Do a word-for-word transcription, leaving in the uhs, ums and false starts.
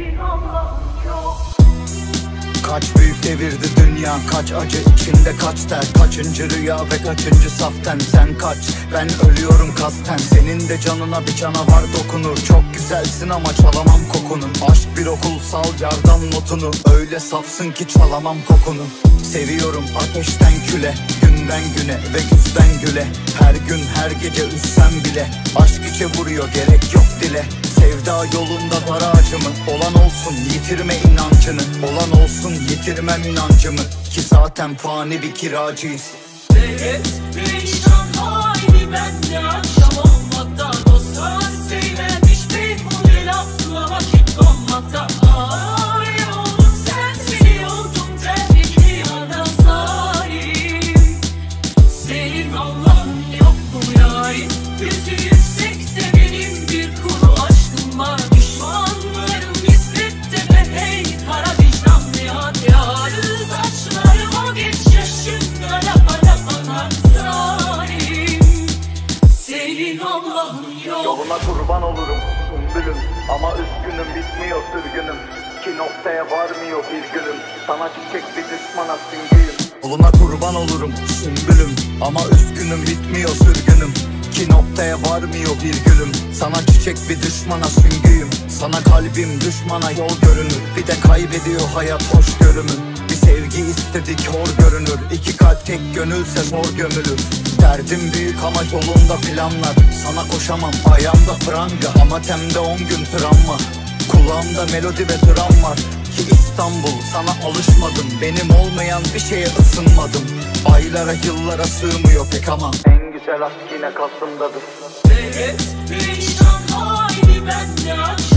senin Allah'ın yok. Kaç büyük devirdi dünya, kaç acı içinde, kaç ter, kaçıncı rüya ve kaçıncı saften. Sen kaç, ben ölüyorum kasten. Senin de canına bir canavar dokunur. Çok güzelsin ama çalamam kokunu. Aşk bir okul, sal yardan notunu. Öyle safsın ki çalamam kokunu. Seviyorum ateşten küle, günden güne ve güzden güle. Her gün her gece üssem bile aşk içe vuruyor, gerek yok dile. Sevda yolunda dar ağacımı, olan olsun yitirme inancını. Olan olsun yitirmem inancımı, ki zaten fani bir kiracıyız. Evet, perişan hali bende. Akşam olmadan dostlar söylenmiş beyhude lafla vakit dolmadan. Ay oğlum sensin oldum tehlike yana zalim. Senin Allah'ın yok mu yarim? Yüzü yüksekte benim bir kuru aşkım var. Düşmanlarım nispette be hey kara vicdanlı yar yarı. Saçlarıma geç yaşında lafa lafa zalim. Senin Allah'ın yok. Yoluna kurban olurum sümbülüm, ama üzgünüm bitmiyor sürgünüm. İki noktaya varmıyor bir günüm, sana çiçek bir düşmana süngüyüm. Yoluna kurban olurum sümbülüm, ama üzgünüm bitmiyor sürgünüm. İki noktaya varmıyor bir gülüm, sana çiçek bir düşmana süngüyüm. Sana kalbim düşmana yol görünür, bir de kaybediyor hayat hoş görümü. Bir sevgi istedik hor görünür, iki kalp tek gönülse zor gömülür. Derdim büyük ama yolunda planlar, sana koşamam ayağımda pranga. Ama temde on gün travma, kulağımda melodi ve dram var. Ki İstanbul sana alışmadım, benim olmayan bir şeye ısınmadım. Aylara yıllara sığmıyor pek ama en güzel aşk yine Kasım'dadır. Evet, perişan hali bende.